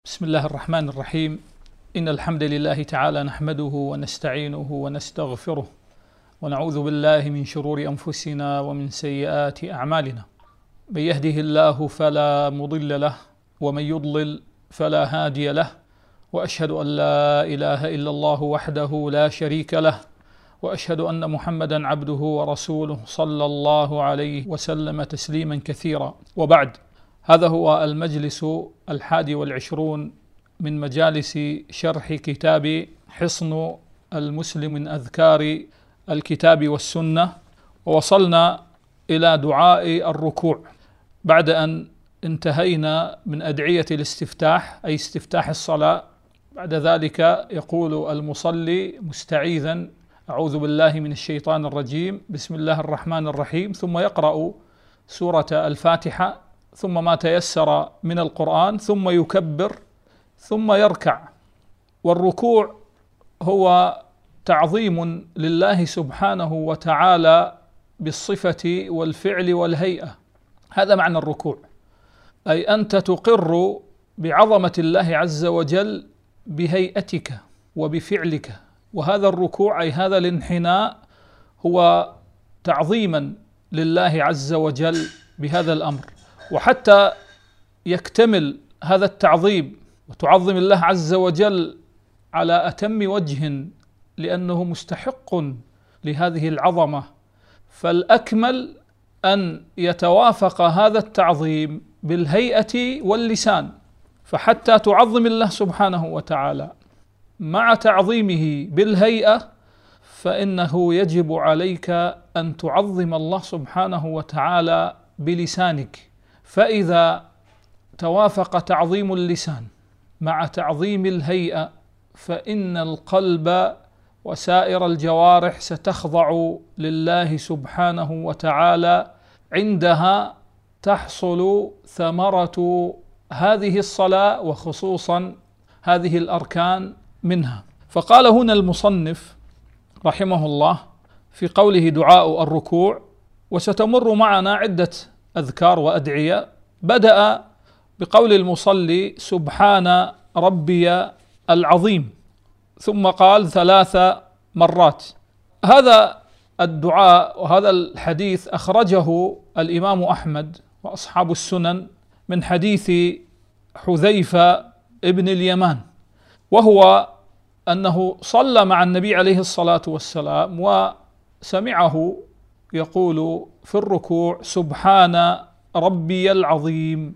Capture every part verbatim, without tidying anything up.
بسم الله الرحمن الرحيم. إن الحمد لله تعالى نحمده ونستعينه ونستغفره ونعوذ بالله من شرور أنفسنا ومن سيئات أعمالنا. من يهده الله فلا مضل له ومن يضلل فلا هادي له، وأشهد أن لا إله إلا الله وحده لا شريك له، وأشهد أن محمدا عبده ورسوله صلى الله عليه وسلم تسليما كثيرا. وبعد، هذا هو المجلس الحادي والعشرون من مجالس شرح كتاب حصن المسلم من أذكار الكتاب والسنة، ووصلنا إلى دعاء الركوع بعد أن انتهينا من أدعية الاستفتاح، أي استفتاح الصلاة. بعد ذلك يقول المصلي مستعيذا: أعوذ بالله من الشيطان الرجيم، بسم الله الرحمن الرحيم، ثم يقرأ سورة الفاتحة ثم ما تيسر من القرآن، ثم يكبر ثم يركع. والركوع هو تعظيم لله سبحانه وتعالى بالصفة والفعل والهيئة. هذا معنى الركوع، أي أنت تقر بعظمة الله عز وجل بهيئتك وبفعلك. وهذا الركوع أي هذا الانحناء هو تعظيما لله عز وجل بهذا الأمر. وحتى يكتمل هذا التعظيم وتعظم الله عز وجل على أتم وجه، لأنه مستحق لهذه العظمة، فالأكمل أن يتوافق هذا التعظيم بالهيئة واللسان. فحتى تعظم الله سبحانه وتعالى مع تعظيمه بالهيئة، فإنه يجب عليك أن تعظم الله سبحانه وتعالى بلسانك. فإذا توافق تعظيم اللسان مع تعظيم الهيئة، فإن القلب وسائر الجوارح ستخضع لله سبحانه وتعالى. عندها تحصل ثمرة هذه الصلاة، وخصوصا هذه الأركان منها. فقال هنا المصنف رحمه الله في قوله دعاء الركوع، وستمر معنا عدة أذكار وأدعية. بدأ بقول المصلي: سبحان ربي العظيم، ثم قال ثلاث مرات. هذا الدعاء وهذا الحديث أخرجه الإمام أحمد وأصحاب السنن من حديث حذيفة ابن اليمان، وهو أنه صلى مع النبي عليه الصلاة والسلام وسمعه يقول في الركوع: سبحان ربي العظيم.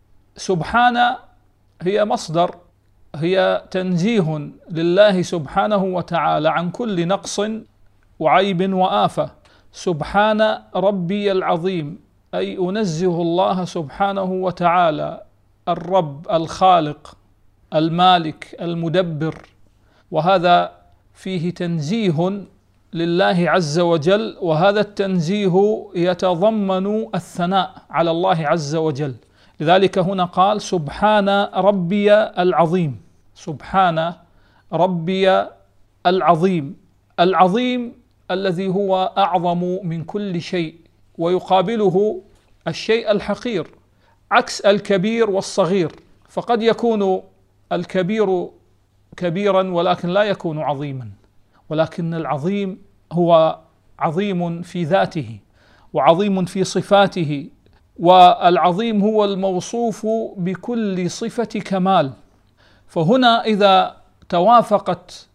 سبحان هي مصدر، هي تنزيه لله سبحانه وتعالى عن كل نقص وعيب وآفة. سبحان ربي العظيم أي أنزه الله سبحانه وتعالى، الرب الخالق المالك المدبر، وهذا فيه تنزيه لله عز وجل. وهذا التنزيه يتضمن الثناء على الله عز وجل، لذلك هنا قال: سبحان ربي العظيم. سبحان ربي العظيم، العظيم الذي هو أعظم من كل شيء، ويقابله الشيء الحقير، عكس الكبير والصغير. فقد يكون الكبير كبيرا ولكن لا يكون عظيما، ولكن العظيم هو عظيم في ذاته وعظيم في صفاته، والعظيم هو الموصوف بكل صفة كمال. فهنا إذا توافقت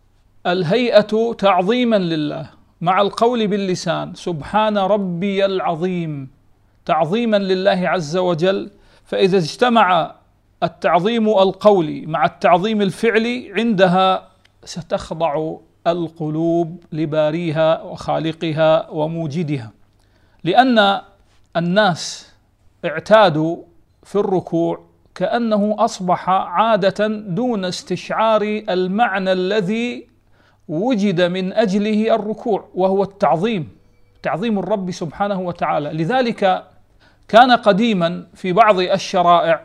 الهيئة تعظيما لله مع القول باللسان سبحان ربي العظيم تعظيما لله عز وجل، فإذا اجتمع التعظيم القولي مع التعظيم الفعلي، عندها ستخضع القلوب لباريها وخالقها وموجدها. لأن الناس اعتادوا في الركوع كأنه أصبح عادة دون استشعار المعنى الذي وجد من أجله الركوع، وهو التعظيم، تعظيم الرب سبحانه وتعالى. لذلك كان قديما في بعض الشرائع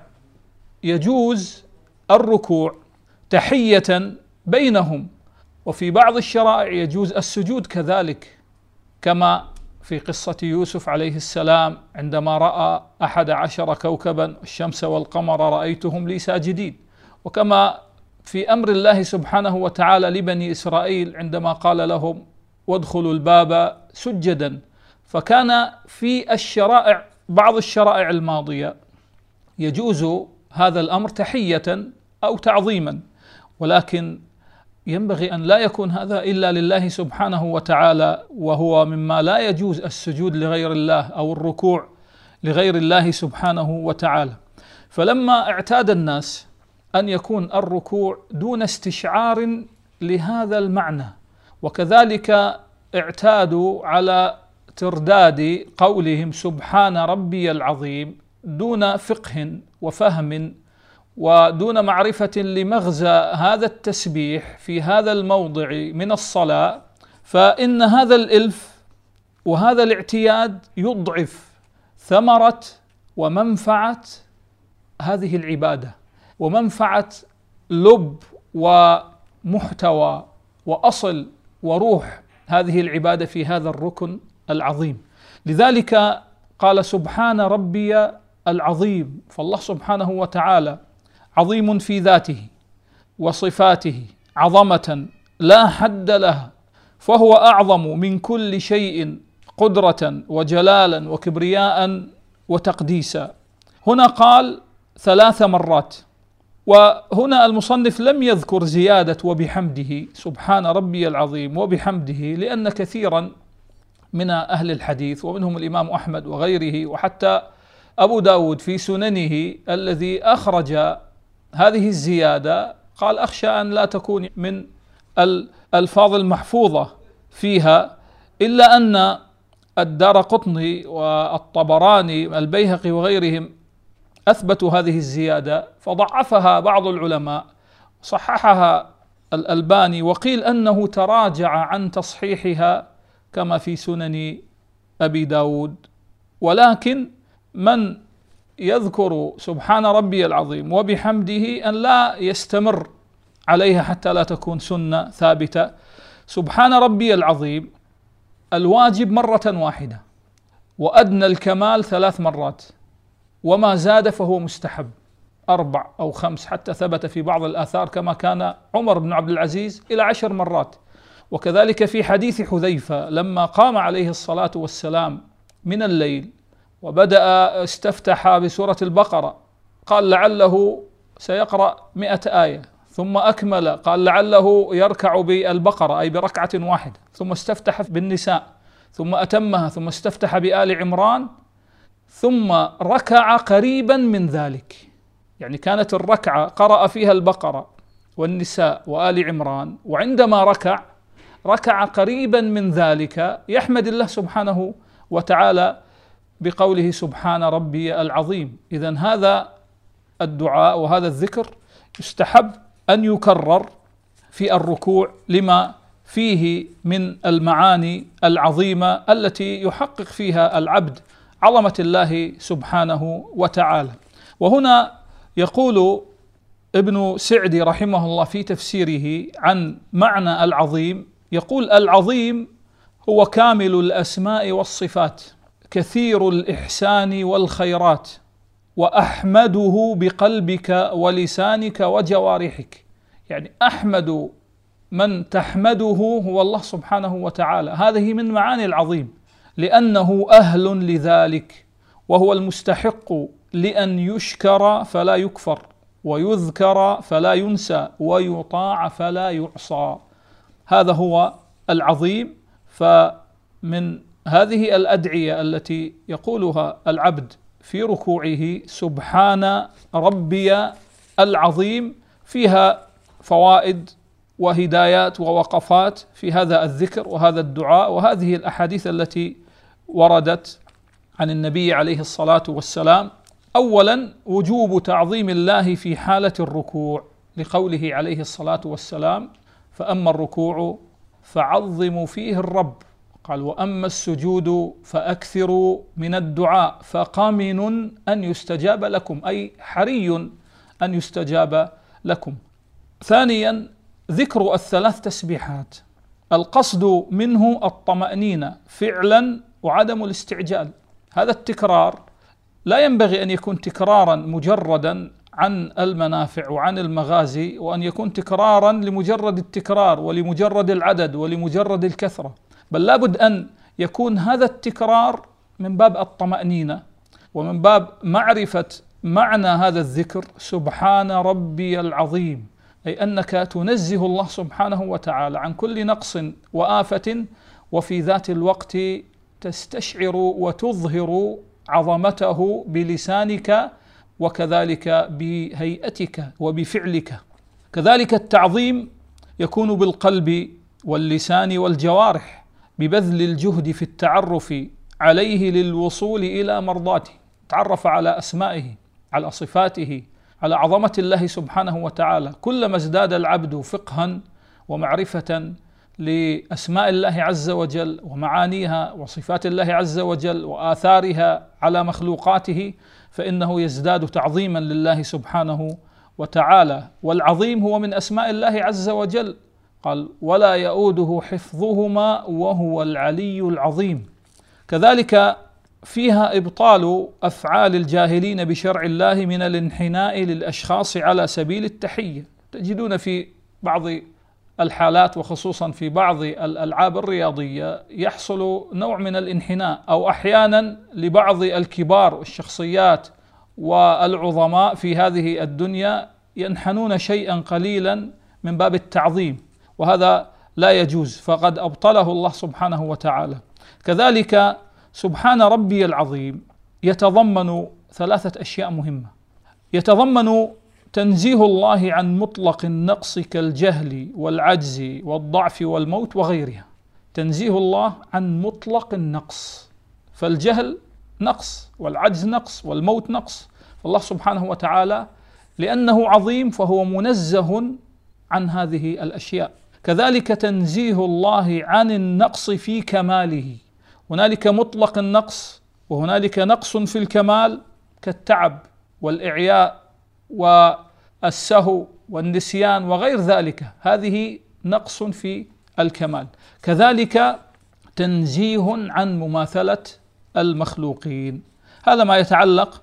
يجوز الركوع تحية بينهم، وفي بعض الشرائع يجوز السجود كذلك، كما في قصة يوسف عليه السلام عندما رأى أحد عشر كوكبا الشمس والقمر رأيتهم لي ساجدين. وكما في أمر الله سبحانه وتعالى لبني إسرائيل عندما قال لهم وادخلوا الباب سجدا، فكان في الشرائع بعض الشرائع الماضية يجوز هذا الأمر تحية أو تعظيما، ولكن ينبغي أن لا يكون هذا إلا لله سبحانه وتعالى، وهو مما لا يجوز السجود لغير الله أو الركوع لغير الله سبحانه وتعالى. فلما اعتاد الناس أن يكون الركوع دون استشعار لهذا المعنى، وكذلك اعتادوا على ترداد قولهم سبحان ربي العظيم دون فقه وفهم ودون معرفة لمغزى هذا التسبيح في هذا الموضع من الصلاة، فإن هذا الإلف وهذا الاعتياد يضعف ثمرة ومنفعة هذه العبادة، ومنفعة لب ومحتوى وأصل وروح هذه العبادة في هذا الركن العظيم. لذلك قال سبحان ربي العظيم، فالله سبحانه وتعالى عظيم في ذاته وصفاته عظمة لا حد لها، فهو أعظم من كل شيء قدرة وجلالا وكبرياء وتقديسا. هنا قال ثلاث مرات، وهنا المصنف لم يذكر زيادة وبحمده سبحان ربي العظيم وبحمده، لأن كثيرا من أهل الحديث ومنهم الإمام أحمد وغيره وحتى أبو داود في سننه الذي أخرج هذه الزيادة قال أخشى أن لا تكون من الألفاظ المحفوظة فيها، إلا أن الدارقطني والطبراني البيهقي وغيرهم أثبتوا هذه الزيادة فضعفها بعض العلماء، صححها الألباني، وقيل أنه تراجع عن تصحيحها كما في سنن أبي داود. ولكن من يذكر سبحان ربي العظيم وبحمده أن لا يستمر عليها حتى لا تكون سنة ثابتة. سبحان ربي العظيم الواجب مرة واحدة، وأدنى الكمال ثلاث مرات، وما زاد فهو مستحب أربع أو خمس، حتى ثبت في بعض الآثار كما كان عمر بن عبد العزيز إلى عشر مرات. وكذلك في حديث حذيفة لما قام عليه الصلاة والسلام من الليل وبدأ استفتح بسورة البقرة قال لعله سيقرأ مئة آية، ثم أكمل قال لعله يركع بالبقرة أي بركعة واحدة، ثم استفتح بالنساء، ثم أتمها، ثم استفتح بآل عمران، ثم ركع قريبا من ذلك. يعني كانت الركعة قرأ فيها البقرة والنساء وآل عمران، وعندما ركع ركع قريبا من ذلك يحمد الله سبحانه وتعالى بقوله سبحان ربي العظيم. إذن هذا الدعاء وهذا الذكر يستحب أن يكرر في الركوع لما فيه من المعاني العظيمة التي يحقق فيها العبد عظمة الله سبحانه وتعالى. وهنا يقول ابن سعدي رحمه الله في تفسيره عن معنى العظيم، يقول العظيم هو كامل الأسماء والصفات كثير الإحسان والخيرات، وأحمده بقلبك ولسانك وجوارحك. يعني أحمد من تحمده هو الله سبحانه وتعالى، هذه من معاني العظيم، لأنه أهل لذلك، وهو المستحق لأن يشكر فلا يكفر، ويذكر فلا ينسى، ويطاع فلا يعصى. هذا هو العظيم. فمن هذه الأدعية التي يقولها العبد في ركوعه سبحان ربي العظيم فيها فوائد وهدايات ووقفات في هذا الذكر وهذا الدعاء وهذه الأحاديث التي وردت عن النبي عليه الصلاة والسلام. أولا وجوب تعظيم الله في حالة الركوع، لقوله عليه الصلاة والسلام فأما الركوع فعظموا فيه الرب، قال وأما السجود فأكثروا من الدعاء فقامن أن يستجاب لكم، أي حري أن يستجاب لكم. ثانيا ذكر الثلاث تسبيحات، القصد منه الطمأنينة فعلا وعدم الاستعجال. هذا التكرار لا ينبغي أن يكون تكرارا مجردا عن المنافع وعن المغازي، وأن يكون تكرارا لمجرد التكرار ولمجرد العدد ولمجرد الكثرة، بل لابد أن يكون هذا التكرار من باب الطمأنينة ومن باب معرفة معنى هذا الذكر: سبحان ربي العظيم، أي أنك تنزه الله سبحانه وتعالى عن كل نقص وآفة، وفي ذات الوقت تستشعر وتظهر عظمته بلسانك وكذلك بهيئتك وبفعلك. كذلك التعظيم يكون بالقلب واللسان والجوارح، ببذل الجهد في التعرف عليه للوصول إلى مرضاته، تعرف على أسمائه، على صفاته، على عظمة الله سبحانه وتعالى. كلما ازداد العبد فقها ومعرفة لأسماء الله عز وجل ومعانيها وصفات الله عز وجل وآثارها على مخلوقاته، فإنه يزداد تعظيما لله سبحانه وتعالى. والعظيم هو من أسماء الله عز وجل، قال: ولا يؤوده حفظهما وهو العلي العظيم. كذلك فيها إبطال أفعال الجاهلين بشرع الله من الانحناء للأشخاص على سبيل التحية. تجدون في بعض الحالات وخصوصا في بعض الألعاب الرياضية يحصل نوع من الانحناء، أو أحيانا لبعض الكبار والشخصيات والعظماء في هذه الدنيا ينحنون شيئا قليلا من باب التعظيم، وهذا لا يجوز، فقد أبطله الله سبحانه وتعالى. كذلك سبحان ربي العظيم يتضمن ثلاثة أشياء مهمة: يتضمن تنزيه الله عن مطلق النقص كالجهل والعجز والضعف والموت وغيرها. تنزيه الله عن مطلق النقص، فالجهل نقص والعجز نقص والموت نقص، فالله سبحانه وتعالى لأنه عظيم فهو منزه عن هذه الأشياء. كذلك تنزيه الله عن النقص في كماله، هنالك مطلق النقص وهنالك نقص في الكمال كالتعب والإعياء والسهو والنسيان وغير ذلك، هذه نقص في الكمال. كذلك تنزيه عن مماثلة المخلوقين. هذا ما يتعلق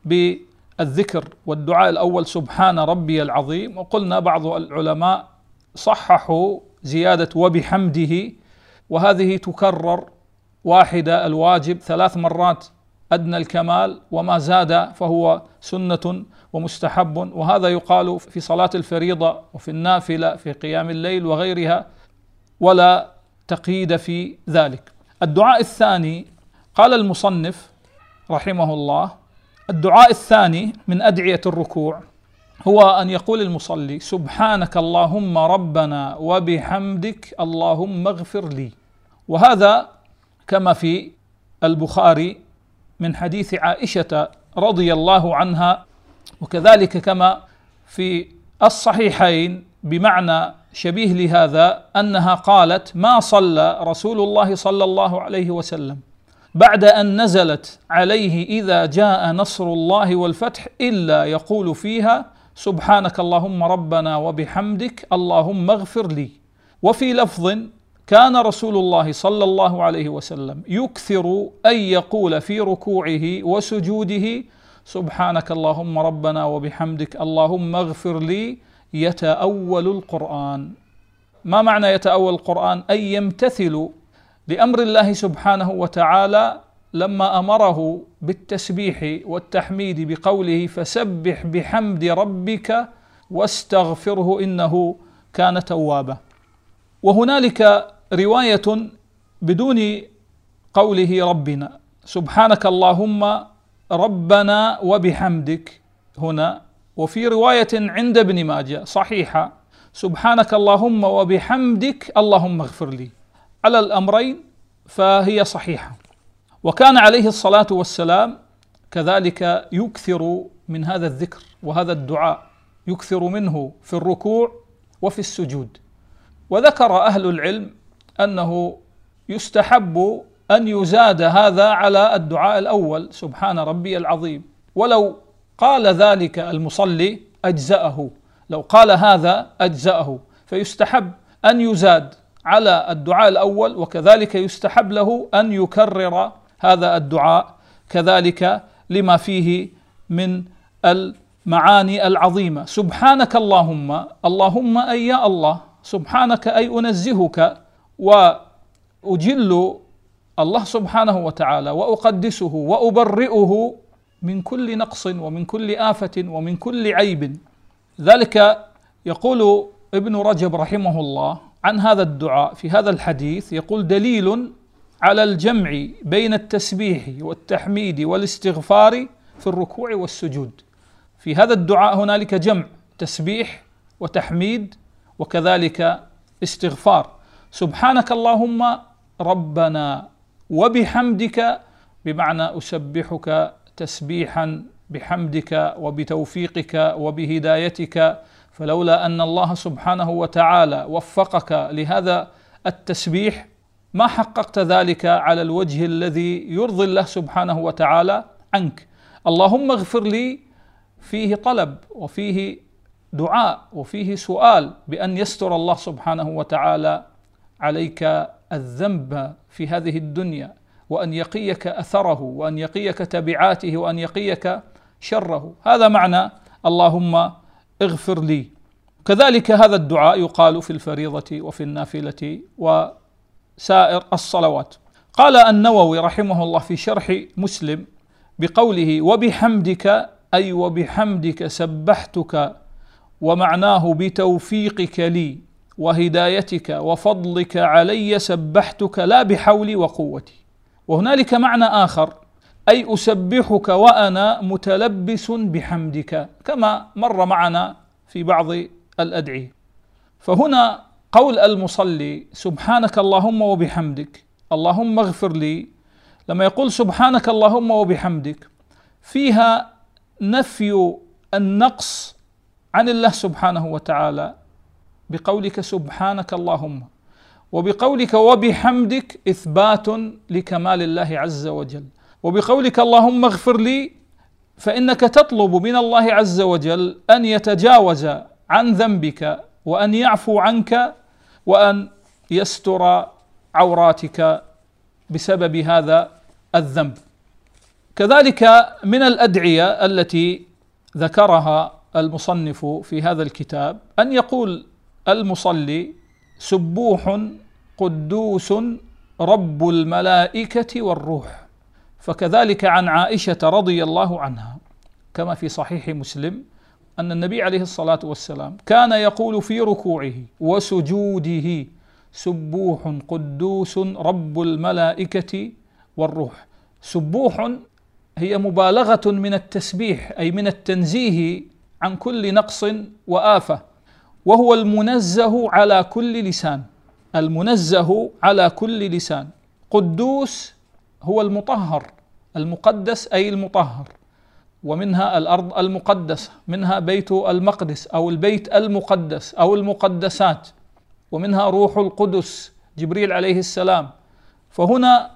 بالذكر والدعاء الأول: سبحان ربي العظيم. وقلنا بعض العلماء صححوا زيادة وبحمده، وهذه تكرر واحدة الواجب ثلاث مرات أدنى الكمال، وما زاد فهو سنة ومستحب، وهذا يقال في صلاة الفريضة وفي النافلة في قيام الليل وغيرها، ولا تقييد في ذلك. الدعاء الثاني قال المصنف رحمه الله: الدعاء الثاني من أدعية الركوع هو أن يقول المصلي: سبحانك اللهم ربنا وبحمدك اللهم اغفر لي. وهذا كما في البخاري من حديث عائشة رضي الله عنها، وكذلك كما في الصحيحين بمعنى شبيه لهذا أنها قالت: ما صلى رسول الله صلى الله عليه وسلم بعد أن نزلت عليه إذا جاء نصر الله والفتح إلا يقول فيها: سبحانك اللهم ربنا وبحمدك اللهم اغفر لي. وفي لفظ: كان رسول الله صلى الله عليه وسلم يكثر أن يقول في ركوعه وسجوده: سبحانك اللهم ربنا وبحمدك اللهم اغفر لي، يتأول القرآن. ما معنى يتأول القرآن؟ أي يمتثل لأمر الله سبحانه وتعالى لما أمره بالتسبيح والتحميد بقوله: فسبح بحمد ربك واستغفره إنه كان توابا. وهنالك رواية بدون قوله ربنا: سبحانك اللهم ربنا وبحمدك هنا. وفي رواية عند ابن ماجه صحيحة: سبحانك اللهم وبحمدك اللهم اغفر لي. على الأمرين فهي صحيحة. وكان عليه الصلاة والسلام كذلك يكثر من هذا الذكر وهذا الدعاء، يكثر منه في الركوع وفي السجود. وذكر أهل العلم أنه يستحب أن يزاد هذا على الدعاء الأول: سبحان ربي العظيم، ولو قال ذلك المصلي أجزأه، لو قال هذا أجزأه، فيستحب أن يزاد على الدعاء الأول، وكذلك يستحب له أن يكرر هذا الدعاء كذلك لما فيه من معاني العظيمة. سبحانك اللهم، اللهم أي يا الله، سبحانك أي أنزهك وأجل الله سبحانه وتعالى وأقدسه وأبرئه من كل نقص ومن كل آفة ومن كل عيب. ذلك يقول ابن رجب رحمه الله عن هذا الدعاء في هذا الحديث، يقول: دليل على الجمع بين التسبيح والتحميد والاستغفار في الركوع والسجود. في هذا الدعاء هنالك جمع تسبيح وتحميد وكذلك استغفار. سبحانك اللهم ربنا وبحمدك، بمعنى أسبحك تسبيحا بحمدك وبتوفيقك وبهدايتك، فلولا أن الله سبحانه وتعالى وفقك لهذا التسبيح ما حققت ذلك على الوجه الذي يرضي الله سبحانه وتعالى عنك. اللهم اغفر لي فيه طلب وفيه دعاء وفيه سؤال بأن يستر الله سبحانه وتعالى عليك الذنب في هذه الدنيا، وأن يقيك أثره، وأن يقيك تبعاته، وأن يقيك شره. هذا معنى اللهم اغفر لي. كذلك هذا الدعاء يقال في الفريضة وفي النافلة وسائر الصلوات. قال النووي رحمه الله في شرح مسلم بقوله: وبحمدك، أي وبحمدك سبحتك، ومعناه بتوفيقك لي وهدايتك وفضلك علي سبحتك لا بحولي وقوتي. وهنالك معنى آخر، أي أسبحك وأنا متلبس بحمدك، كما مر معنا في بعض الأدعية. فهنا قول المصلي سبحانك اللهم وبحمدك، اللهم اغفر لي، لما يقول سبحانك اللهم وبحمدك فيها نفي النقص عن الله سبحانه وتعالى بقولك سبحانك اللهم، وبقولك وبحمدك إثبات لكمال الله عز وجل. وبقولك اللهم اغفر لي فإنك تطلب من الله عز وجل أن يتجاوز عن ذنبك وأن يعفو عنك وأن يستر عوراتك بسبب هذا الذنب. كذلك من الأدعية التي ذكرها المصنف في هذا الكتاب أن يقول المصلي سبوح قدوس رب الملائكة والروح. فكذلك عن عائشة رضي الله عنها كما في صحيح مسلم أن النبي عليه الصلاة والسلام كان يقول في ركوعه وسجوده سبوح قدوس رب الملائكة والروح. سبوح هي مبالغة من التسبيح، أي من التنزيه عن كل نقص وآفة، وهو المنزه على كل لسان، المنزه على كل لسان. قدوس هو المطهر، المقدس أي المطهر، ومنها الأرض المقدسة، منها بيت المقدس أو البيت المقدس أو المقدسات، ومنها روح القدس جبريل عليه السلام. فهنا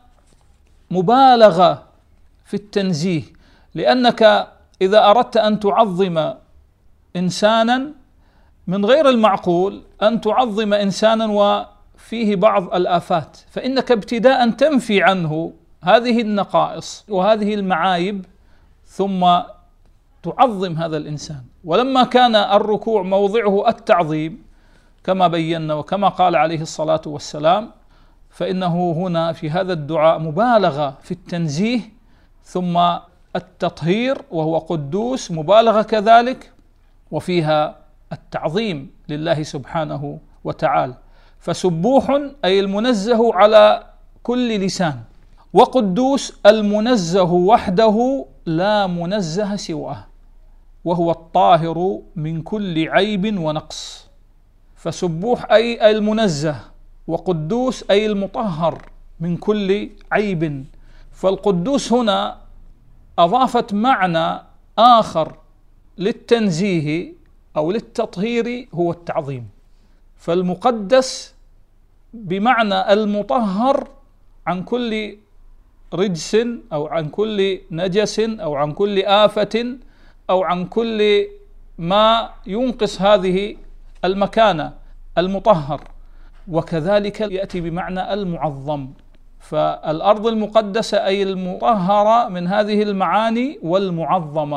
مبالغة في التنزيه، لأنك إذا أردت أن تعظم إنسانا من غير المعقول أن تعظم إنسانا وفيه بعض الآفات، فإنك ابتداء تنفي عنه هذه النقائص وهذه المعايب ثم تعظم هذا الإنسان. ولما كان الركوع موضعه التعظيم كما بينا وكما قال عليه الصلاة والسلام، فإنه هنا في هذا الدعاء مبالغة في التنزيه، ثم التطهير وهو قدوس مبالغة كذلك، وفيها التعظيم لله سبحانه وتعالى. فسبوح أي المنزه على كل لسان، وقدوس المنزه وحده لا منزه سواه، وهو الطاهر من كل عيب ونقص. فسبوح أي المنزه، وقدوس أي المطهر من كل عيب. فالقدوس هنا أضافت معنى آخر للتنزيه أو للتطهير هو التعظيم. فالمقدس بمعنى المطهر عن كل رجس أو عن كل نجس أو عن كل آفة أو عن كل ما ينقص هذه المكانة، المطهر. وكذلك يأتي بمعنى المعظم، فالأرض المقدسة أي المطهرة من هذه المعاني والمعظمة.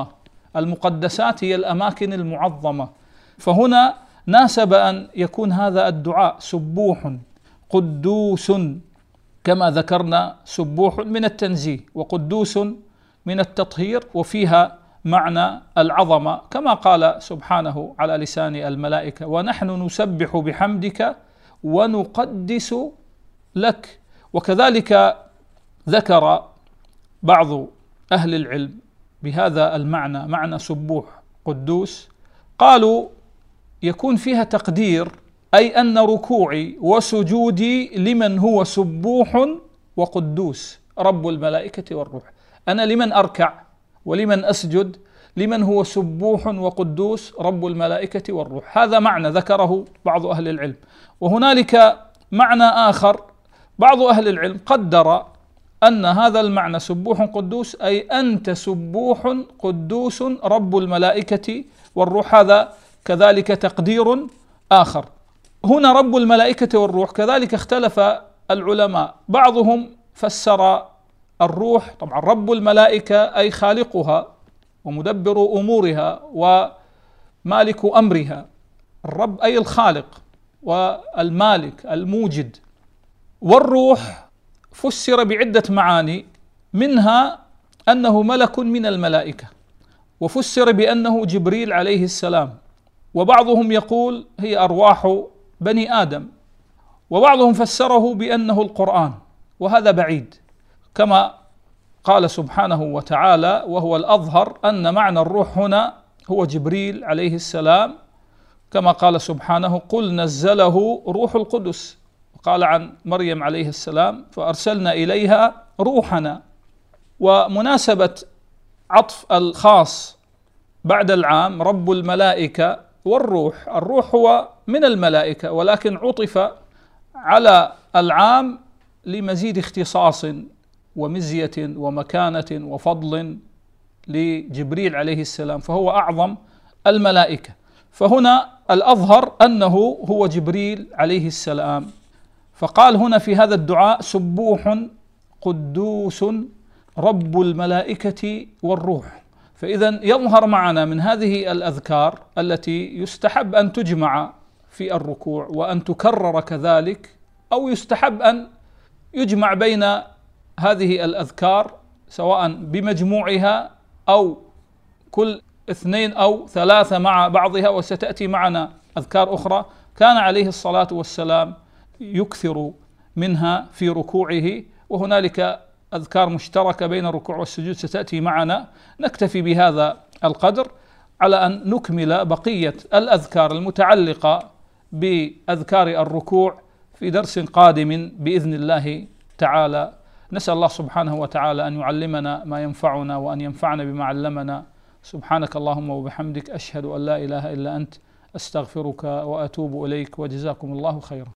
المقدسات هي الأماكن المعظمة، فهنا ناسب أن يكون هذا الدعاء سبوح قدوس، كما ذكرنا سبوح من التنزيه وقدوس من التطهير، وفيها معنى العظمة كما قال سبحانه على لسان الملائكة: ونحن نسبح بحمدك ونقدس لك. وكذلك ذكر بعض أهل العلم بهذا المعنى، معنى سبوح قدوس، قالوا يكون فيها تقدير، أي أن ركوعي وسجودي لمن هو سبوح وقدوس رب الملائكة والروح. أنا لمن أركع ولمن أسجد؟ لمن هو سبوح وقدوس رب الملائكة والروح. هذا معنى ذكره بعض أهل العلم. وهنالك معنى آخر، بعض أهل العلم قدر أن هذا المعنى سبوح قدوس أي أنت سبوح قدوس رب الملائكة والروح، هذا كذلك تقدير آخر. هنا رب الملائكة والروح كذلك اختلف العلماء، بعضهم فسر الروح طبعا رب الملائكة أي خالقها ومدبر أمورها ومالك أمرها، الرب أي الخالق والمالك الموجد. والروح فسر بعدة معاني، منها أنه ملك من الملائكة، وفسر بأنه جبريل عليه السلام، وبعضهم يقول هي أرواح بني آدم، وبعضهم فسره بأنه القرآن، وهذا بعيد، كما قال سبحانه وتعالى وهو الأظهر أن معنى الروح هنا هو جبريل عليه السلام، كما قال سبحانه: قل نزله روح القدس. وقال عن مريم عليه السلام: فأرسلنا إليها روحنا. ومناسبة عطف الخاص بعد العام رب الملائكة والروح، الروح هو من الملائكة ولكن عطف على العام لمزيد اختصاص ومزية ومكانة وفضل لجبريل عليه السلام، فهو أعظم الملائكة. فهنا الأظهر أنه هو جبريل عليه السلام. فقال هنا في هذا الدعاء: سبوح قدوس رب الملائكة والروح. فإذا يظهر معنا من هذه الأذكار التي يستحب أن تجمع في الركوع وأن تكرر كذلك، أو يستحب أن يجمع بين هذه الأذكار سواء بمجموعها أو كل اثنين أو ثلاثة مع بعضها، وستأتي معنا أذكار أخرى كان عليه الصلاة والسلام يكثر منها في ركوعه، وهنالك أذكار مشتركة بين الركوع والسجود ستأتي معنا. نكتفي بهذا القدر على أن نكمل بقية الأذكار المتعلقة بأذكار الركوع في درس قادم بإذن الله تعالى. نسأل الله سبحانه وتعالى أن يعلمنا ما ينفعنا وأن ينفعنا بما علمنا. سبحانك اللهم وبحمدك، أشهد أن لا إله إلا أنت، أستغفرك وأتوب إليك، وجزاكم الله خيرا.